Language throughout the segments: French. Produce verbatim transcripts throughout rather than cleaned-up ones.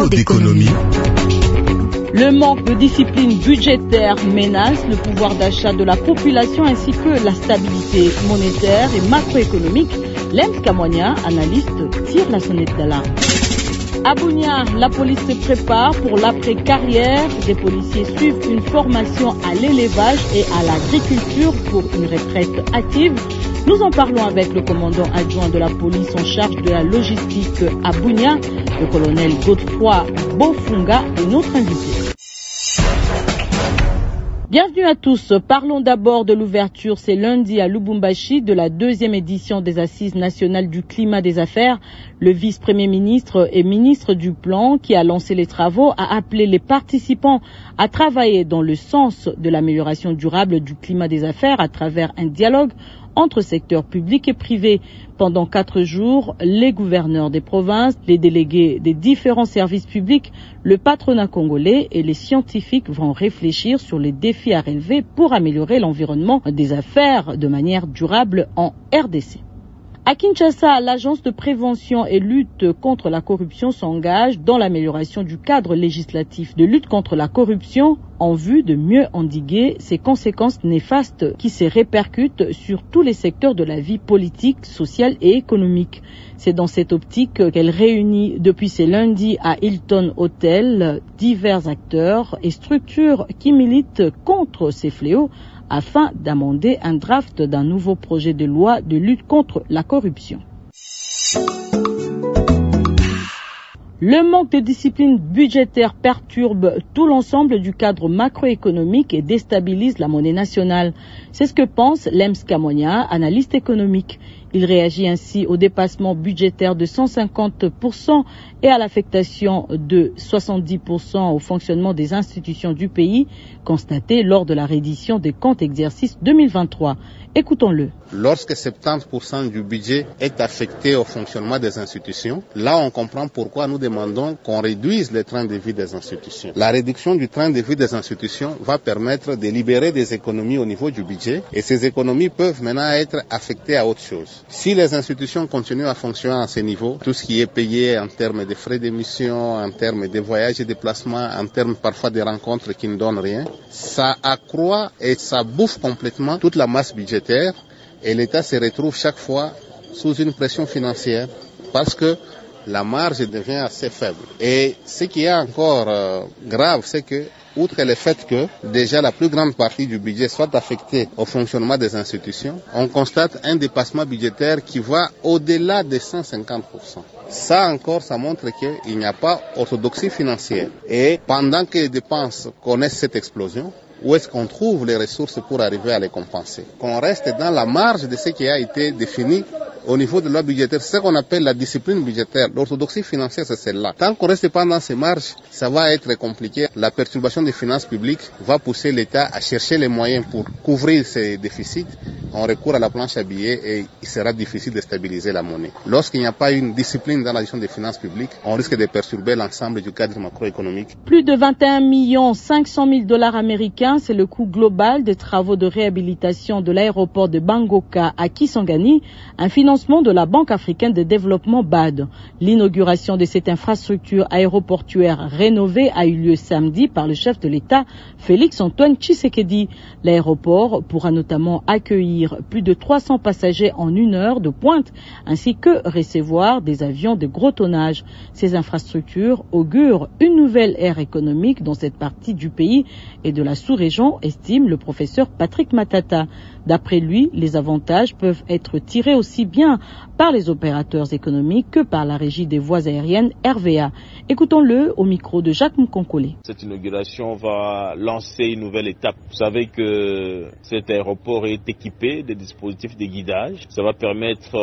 Écho d'économie. Le manque de discipline budgétaire menace le pouvoir d'achat de la population ainsi que la stabilité monétaire et macroéconomique. Lems Kamwanya, analyste, tire la sonnette d'alarme. À Bunia, la police se prépare pour l'après-carrière. Des policiers suivent une formation à l'élevage et à l'agriculture pour une retraite active. Nous en parlons avec le commandant adjoint de la police en charge de la logistique à Bunia, le colonel Godefroy Bofunga, est notre invité. Bienvenue à tous. Parlons d'abord de l'ouverture, c'est lundi à Lubumbashi, de la deuxième édition des Assises nationales du climat des affaires. Le vice-premier ministre et ministre du Plan, qui a lancé les travaux, a appelé les participants à travailler dans le sens de l'amélioration durable du climat des affaires à travers un dialogue entre secteurs publics et privés. Pendant quatre jours, les gouverneurs des provinces, les délégués des différents services publics, le patronat congolais et les scientifiques vont réfléchir sur les défis à relever pour améliorer l'environnement des affaires de manière durable en R D C. À Kinshasa, l'Agence de prévention et lutte contre la corruption s'engage dans l'amélioration du cadre législatif de lutte contre la corruption en vue de mieux endiguer ses conséquences néfastes qui se répercutent sur tous les secteurs de la vie politique, sociale et économique. C'est dans cette optique qu'elle réunit depuis ce lundi à Hilton Hotel divers acteurs et structures qui militent contre ces fléaux afin d'amender un draft d'un nouveau projet de loi de lutte contre la corruption. Le manque de discipline budgétaire perturbe tout l'ensemble du cadre macroéconomique et déstabilise la monnaie nationale. C'est ce que pense Lems Kamwanya, analyste économique. Il réagit ainsi au dépassement budgétaire de cent cinquante pour cent et à l'affectation de soixante-dix pour cent au fonctionnement des institutions du pays, constaté lors de la reddition des comptes exercice deux mille vingt-trois. Écoutons-le. Lorsque soixante-dix pour cent du budget est affecté au fonctionnement des institutions, là on comprend pourquoi nous demandons qu'on réduise le train de vie des institutions. La réduction du train de vie des institutions va permettre de libérer des économies au niveau du budget et ces économies peuvent maintenant être affectées à autre chose. Si les institutions continuent à fonctionner à ce niveau, tout ce qui est payé en termes de frais d'émission, en termes de voyages et déplacements, en termes parfois de rencontres qui ne donnent rien, ça accroît et ça bouffe complètement toute la masse budgétaire et l'État se retrouve chaque fois sous une pression financière parce que la marge devient assez faible. Et ce qui est encore euh, grave, c'est que outre le fait que déjà la plus grande partie du budget soit affectée au fonctionnement des institutions, on constate un dépassement budgétaire qui va au-delà de cent cinquante pour cent. Ça encore, ça montre qu'il n'y a pas orthodoxie financière. Et pendant que les dépenses connaissent cette explosion, où est-ce qu'on trouve les ressources pour arriver à les compenser? Qu'on reste dans la marge de ce qui a été défini au niveau de la loi budgétaire, c'est ce qu'on appelle la discipline budgétaire. L'orthodoxie financière, c'est celle-là. Tant qu'on reste pas dans ces marges, ça va être compliqué. La perturbation des finances publiques va pousser l'État à chercher les moyens pour couvrir ses déficits. On recourt à la planche à billets et il sera difficile de stabiliser la monnaie. Lorsqu'il n'y a pas une discipline dans la gestion des finances publiques, on risque de perturber l'ensemble du cadre macroéconomique. Plus de vingt et un millions cinq cent mille dollars américains, c'est le coût global des travaux de réhabilitation de l'aéroport de Bangoka à Kisangani, un financement de la Banque africaine de développement B A D. L'inauguration de cette infrastructure aéroportuaire rénovée a eu lieu samedi par le chef de l'État, Félix-Antoine Tshisekedi. L'aéroport pourra notamment accueillir plus de trois cents passagers en une heure de pointe, ainsi que recevoir des avions de gros tonnage. Ces infrastructures augurent une nouvelle ère économique dans cette partie du pays et de la sous-région, estime le professeur Patrick Matata. D'après lui, les avantages peuvent être tirés aussi bien par les opérateurs économiques que par la régie des voies aériennes R V A. Écoutons-le au micro de Jacques Mkonkole. Cette inauguration va lancer une nouvelle étape. Vous savez que cet aéroport est équipé de dispositifs de guidage. Ça va permettre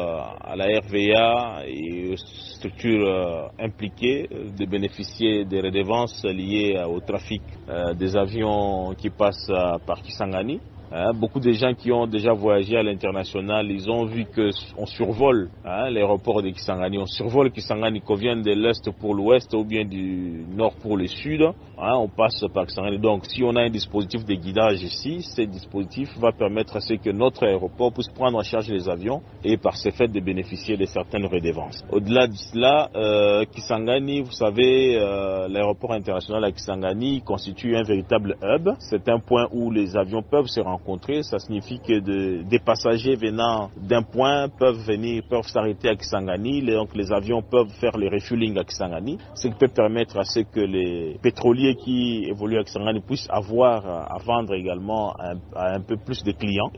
à la R V A et aux structures impliquées de bénéficier des redevances liées au trafic des avions qui passent par Kisangani. Hein, beaucoup de gens qui ont déjà voyagé à l'international, ils ont vu qu'on survole hein, l'aéroport de Kisangani. On survole Kisangani, qu'on vienne de l'est pour l'ouest ou bien du nord pour le sud. Hein, on passe par Kisangani. Donc si on a un dispositif de guidage ici, ce dispositif va permettre à ce que notre aéroport puisse prendre en charge les avions et par ce fait de bénéficier de certaines redevances. Au-delà de cela, euh, Kisangani, vous savez, euh, l'aéroport international à Kisangani constitue un véritable hub. C'est un point où les avions peuvent se rencontrer. Ça signifie que de, des passagers venant d'un point peuvent venir, peuvent s'arrêter à Kisangani. Les, donc les avions peuvent faire le refueling à Kisangani, ce qui peut permettre à ce que les pétroliers qui évoluent à Kisangani puissent avoir à vendre également un, à un peu plus de clients.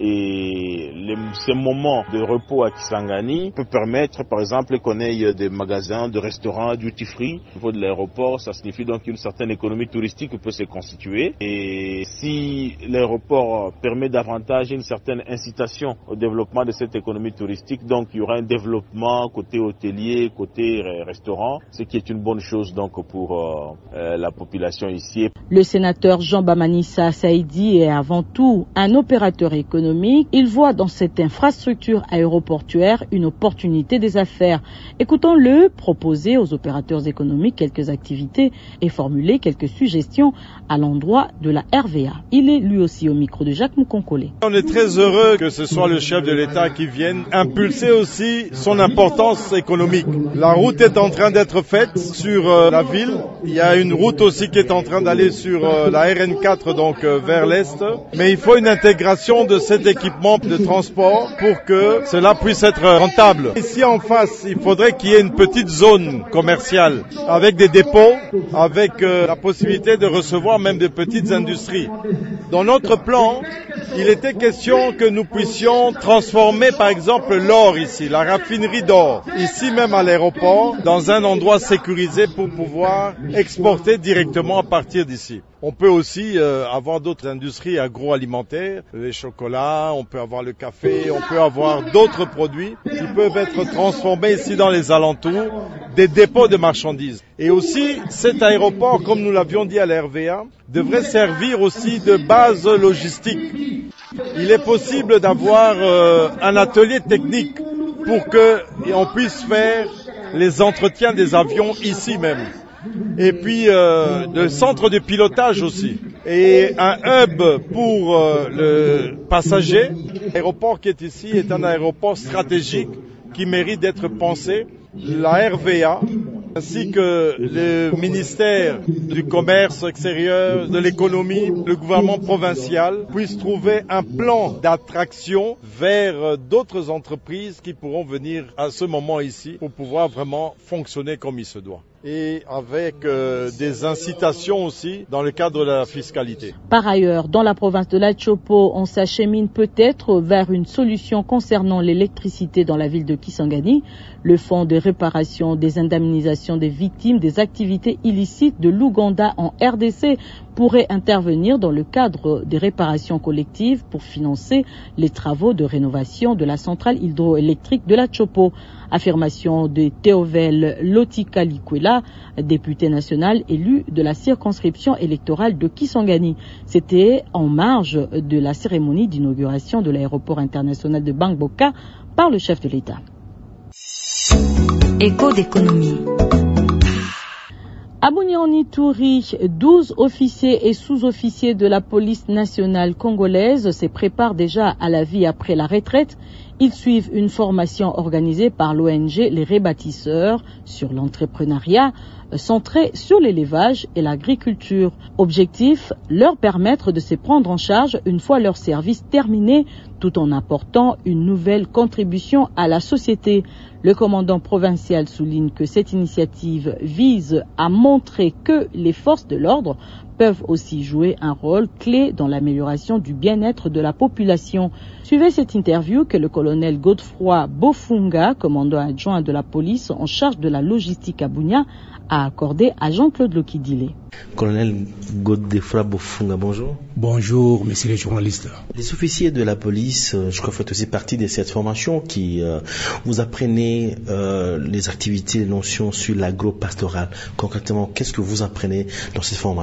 Et les, ces moments de repos à Kisangani peut permettre, par exemple, qu'on ait des magasins, de restaurants, duty free au niveau de l'aéroport. Ça signifie donc qu'une certaine économie touristique peut se constituer. Et si l'aéroport permet davantage une certaine incitation au développement de cette économie touristique, donc il y aura un développement côté hôtelier, côté restaurant, ce qui est une bonne chose donc pour euh, la population ici. Le sénateur Jean Bamanissa Saïdi est avant tout un opérateur économique. Il voit dans cette infrastructure aéroportuaire une opportunité des affaires. Écoutons-le proposer aux opérateurs économiques quelques activités et formuler quelques suggestions à l'endroit de la R V A. Il est lui aussi au micro de Jacques Moukonkolé. On est très heureux que ce soit le chef de l'État qui vienne impulser aussi son importance économique. La route est en train d'être faite sur euh, la ville. Il y a une route aussi qui est en train d'aller sur euh, la R N quatre, donc euh, vers l'est. Mais il faut une intégration de cet équipement de transport pour que cela puisse être rentable. Ici en face, il faudrait qu'il y ait une petite zone commerciale avec des dépôts, avec euh, la possibilité de recevoir même de petites industries. Dans notre plan, il était question que nous puissions transformer par exemple l'or ici, la raffinerie d'or, ici même à l'aéroport, dans un endroit sécurisé pour pouvoir exporter directement à partir d'ici. On peut aussi euh, avoir d'autres industries agroalimentaires, les chocolats, on peut avoir le café, on peut avoir d'autres produits qui peuvent être transformés ici dans les alentours, des dépôts de marchandises. Et aussi, cet aéroport, comme nous l'avions dit à la R V A, devrait servir aussi de base logistique. Il est possible d'avoir euh, un atelier technique pour que on puisse faire les entretiens des avions ici même. Et puis euh, le centre de pilotage aussi. Et un hub pour euh, le passager. L'aéroport qui est ici est un aéroport stratégique qui mérite d'être pensé. La R V A ainsi que le ministère du commerce extérieur, de l'économie, le gouvernement provincial puissent trouver un plan d'attraction vers d'autres entreprises qui pourront venir à ce moment ici pour pouvoir vraiment fonctionner comme il se doit. Et avec euh, des incitations aussi dans le cadre de la fiscalité. Par ailleurs, dans la province de la Chopo, on s'achemine peut-être vers une solution concernant l'électricité dans la ville de Kisangani. Le fonds de réparation des indemnisations des victimes des activités illicites de l'Ouganda en R D C pourrait intervenir dans le cadre des réparations collectives pour financer les travaux de rénovation de la centrale hydroélectrique de la Chopo. Affirmation de Théovel Lotika-Likwela, député national élu de la circonscription électorale de Kisangani. C'était en marge de la cérémonie d'inauguration de l'aéroport international de Bangboka par le chef de l'État. Écho d'économie. À Bouniani-Touri, douze officiers et sous-officiers de la police nationale congolaise se préparent déjà à la vie après la retraite. Ils suivent une formation organisée par l'O N G Les Rebâtisseurs sur l'entrepreneuriat centré sur l'élevage et l'agriculture. Objectif, leur permettre de se prendre en charge une fois leur service terminé, tout en apportant une nouvelle contribution à la société. Le commandant provincial souligne que cette initiative vise à montrer que les forces de l'ordre peuvent aussi jouer un rôle clé dans l'amélioration du bien-être de la population. Suivez cette interview que le colonel Godefroy Bofunga, commandant adjoint de la police en charge de la logistique à Bunia, a accordé à Jean-Claude Lokidile. Colonel Godefroy Bofunga, bonjour. Bonjour, messieurs les journalistes. Les officiers de la police, je crois, faites aussi partie de cette formation qui euh, vous apprenez euh, les activités, les notions sur l'agro-pastoral. Concrètement, qu'est-ce que vous apprenez dans cette formation?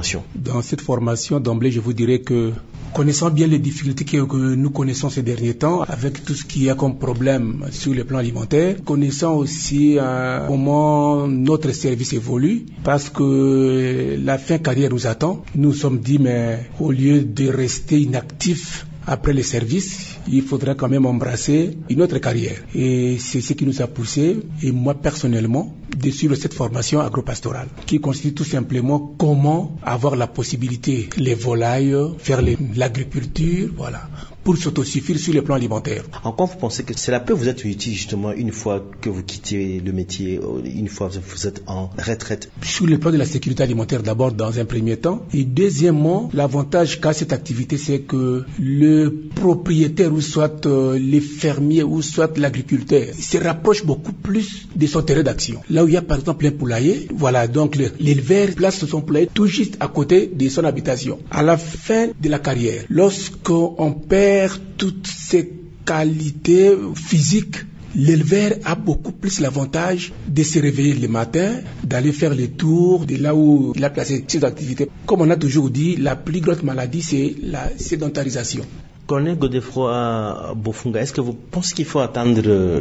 Dans cette formation, d'emblée, je vous dirais que, connaissant bien les difficultés que nous connaissons ces derniers temps, avec tout ce qu'il y a comme problème sur le plan alimentaire, connaissant aussi euh, comment notre service évolue, parce que la fin carrière nous attend, nous nous sommes dit, mais au lieu de rester inactifs après les services, il faudra quand même embrasser une autre carrière. Et c'est ce qui nous a poussé, et moi personnellement, de suivre cette formation agropastorale, qui consiste tout simplement comment avoir la possibilité, les volailles, faire les, l'agriculture, voilà, pour s'autosuffire sur le plan alimentaire. En quoi vous pensez que cela peut vous être utile justement une fois que vous quittez le métier, une fois que vous êtes en retraite? Sur le plan de la sécurité alimentaire d'abord dans un premier temps, et deuxièmement, l'avantage qu'a cette activité, c'est que le propriétaire ou soit euh, les fermiers ou soit l'agriculteur se rapproche beaucoup plus de son terrain d'action. Là où il y a par exemple un poulailler, voilà, donc le, l'éleveur place son poulailler tout juste à côté de son habitation. À la fin de la carrière, lorsqu'on perd toutes ces qualités physiques, l'éleveur a beaucoup plus l'avantage de se réveiller le matin, d'aller faire le tour de là où il a placé ses activités. Comme on a toujours dit, la plus grosse maladie, c'est la sédentarisation. Colonel Godefroy Bofunga, est-ce que vous pensez qu'il faut attendre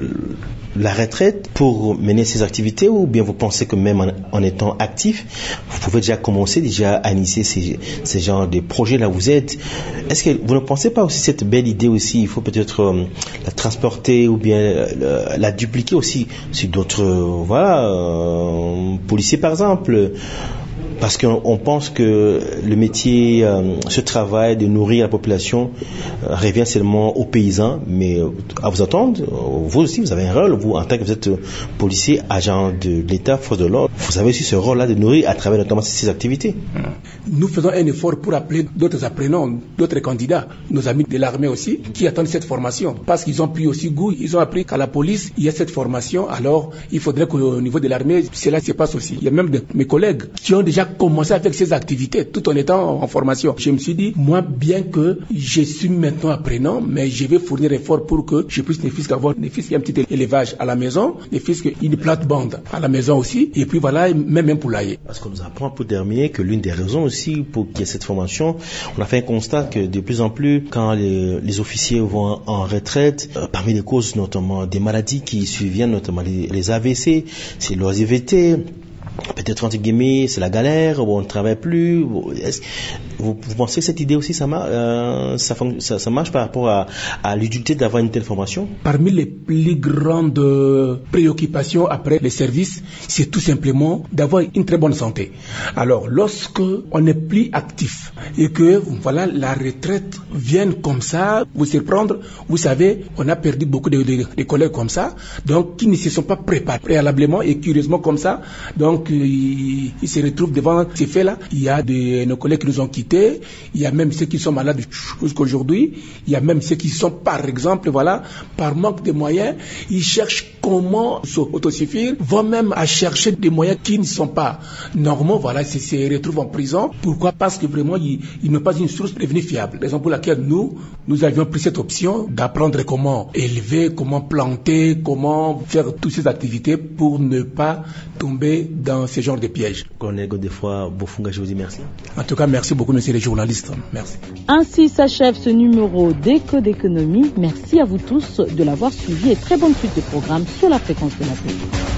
la retraite pour mener ces activités, ou bien vous pensez que même en, en étant actif, vous pouvez déjà commencer déjà à initier ces, ces genres de projets là où vous êtes? Est-ce que vous ne pensez pas aussi cette belle idée aussi, il faut peut-être euh, la transporter ou bien euh, la dupliquer aussi sur d'autres euh, voilà, euh, policiers par exemple? Parce qu'on on pense que le métier, euh, ce travail de nourrir la population euh, revient seulement aux paysans, mais euh, à vous entendre, euh, vous aussi vous avez un rôle, vous en tant que vous êtes euh, policier, agent de l'État, force de l'ordre, vous avez aussi ce rôle-là de nourrir à travers notamment ces activités. Nous faisons un effort pour appeler d'autres apprenants, d'autres candidats, nos amis de l'armée aussi, qui attendent cette formation, parce qu'ils ont pris aussi goût, ils ont appris qu'à la police, il y a cette formation, alors il faudrait qu'au niveau de l'armée, cela se passe aussi. Il y a même de mes collègues qui ont déjà commencé avec ces activités tout en étant en formation. Je me suis dit, moi, bien que je suis maintenant apprenant, mais je vais fournir effort pour que je puisse ne fût qu'avoir ne fût qu'un petit élevage à la maison, ne fût qu'une plate-bande à la maison aussi, et puis voilà, même un poulailler. Parce qu'on nous apprend pour terminer que l'une des raisons aussi pour qu'il y ait cette formation, on a fait un constat que de plus en plus, quand les, les officiers vont en retraite, euh, parmi les causes notamment des maladies qui surviennent, notamment les, les A V C, c'est l'oisiveté, peut-être entre guillemets, c'est la galère, où on ne travaille plus. Vous, vous pensez que cette idée aussi, ça, mar, euh, ça, ça, ça marche par rapport à, à l'utilité d'avoir une telle formation? Parmi les plus grandes préoccupations après les services, c'est tout simplement d'avoir une très bonne santé. Alors, lorsque on n'est plus actif et que voilà la retraite vient comme ça, vous surprendre, vous savez, on a perdu beaucoup de, de, de collègues comme ça, donc qui ne se sont pas préparés préalablement et curieusement comme ça, donc ils, ils se retrouvent devant ces faits-là. Il y a de nos collègues qui nous ont quittés, il y a même ceux qui sont malades jusqu'aujourd'hui, il y a même ceux qui sont, par exemple, voilà, par manque de moyens, ils cherchent comment s'autosuffire, vont même à chercher des moyens qui ne sont pas normaux, voilà, ils se retrouvent en prison. Pourquoi? Parce que vraiment, ils, ils n'ont pas une source de revenus fiable. Raison pour laquelle nous, nous avions pris cette option d'apprendre comment élever, comment planter, comment faire toutes ces activités pour ne pas tomber dans ce genre de pièges. Colonel Godefroy Bofunga, je vous dis merci. En tout cas, merci beaucoup, monsieur les journalistes. Merci. Ainsi s'achève ce numéro d'Écho d'économie. Merci à vous tous de l'avoir suivi et très bonne suite de programme sur la fréquence de la paix.